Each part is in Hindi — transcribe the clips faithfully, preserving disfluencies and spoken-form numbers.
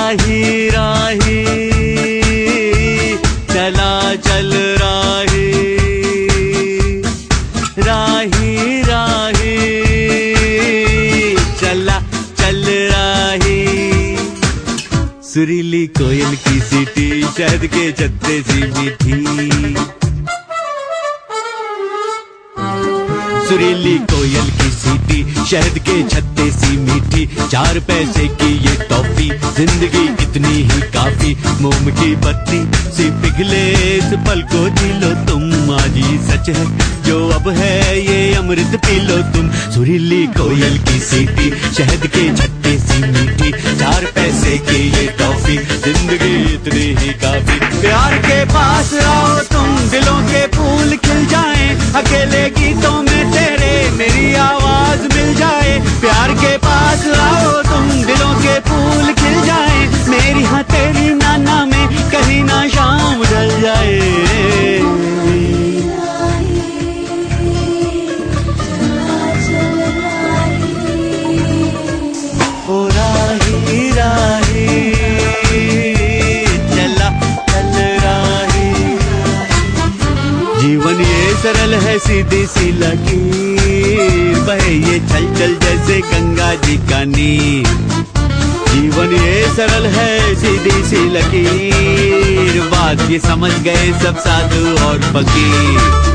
राही राही चला चल राही, राही राही चला चल राही। सुरीली कोयल की सीटी शहद के छत्ते सी मीठी, सुरीली कोयल की सीटी शहद के छत्ते सी मीठी। चार पैसे की ये टॉफी जिंदगी कितनी ही काफी, मोम की बत्ती सी पिघले इस पल को जी लो तुम। आज ही सच है जो अब है ये अमृत पी लो तुम। सुरीली कोयल की सीटी शहद के छत्ते सी मीठी, चार पैसे की ये टॉफी जिंदगी इतनी ही काफी। प्यार के पास आओ तुम, दिलों के फूल खिल जाएं, अकेले गीतों में तेरे मेरी आवाज मिल जाए। प्यार के पास आओ तुम, दिलों के फूल खिल जाए, मेरी हाँ तेरी नाना में कहीं ना शाम ढल जाए। ओ राही राही चला चल राही। जीवन ये सरल है सीधी सी लकीर, बहे ये चल चल जैसे गंगा जी का नीर। जीवन ये सरल है सीधी सी लकीर, बात ये समझ गए सब साधु और फकीर।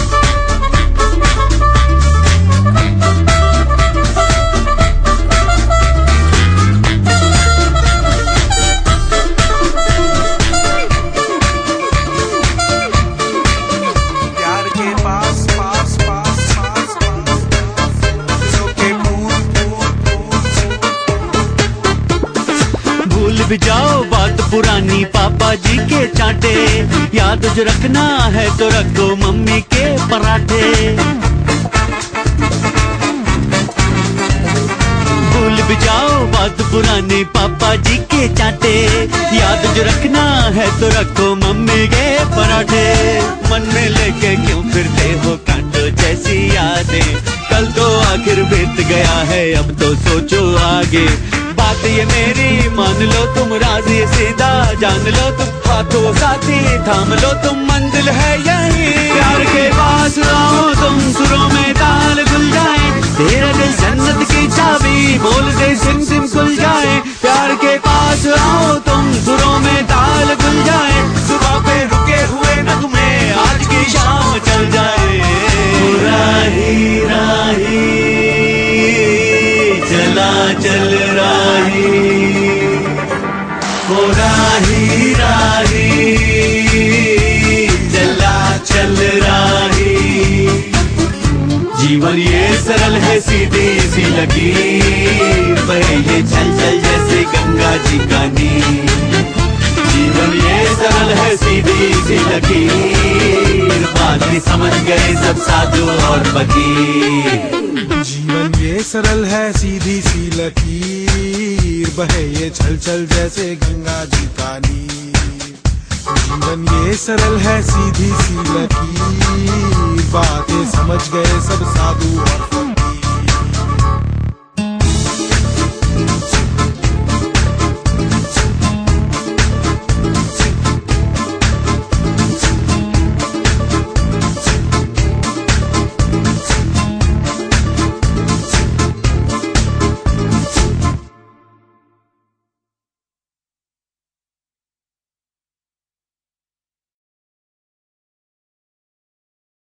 भूल जाओ बात पुरानी पापा जी के चांटे, याद जो रखना है तो रखो मम्मी के पराठे। भूल भी जाओ बात पुरानी पापा जी के चांटे, याद जो रखना है तो रखो मम्मी के पराठे। मन में लेके क्यों फिरते हो कांटो जैसी यादें, कल तो आखिर बीत गया है अब तो सोचो आगे। बात ये मेरी मान लो तुम, राज ये सीधा जान लो तुम, हाथों साथी थाम लो तुम, मंजिल है यही। प्यार के पास आओ तुम, सुरों में ताल खुल जाए, तेरा दिल जन्नत की चाबी बोल दे सिम सिम खुल जाए। प्यार के पास आओ तुम, सुरों में ताल खुल जाए, सुबह पे रुके हुए नगमे आज की शाम चल जाए। राही राही चला चल राही, ओ राही राही चला चल राही। जीवन ये सरल है सीधी सी लकीर, बहे ये चल चल जैसे गंगा जी का नीर। जीवन ये सरल है सीधी सी लकीर, बात भी समझ गए सब साधु और फकीर। जीवन ये सरल है सीधी सी लकीर, बहे ये छल छल जैसे गंगा जी का नीर। जीवन ये सरल है सीधी सी लकीर, बातें समझ गए सब साधु और फकीर।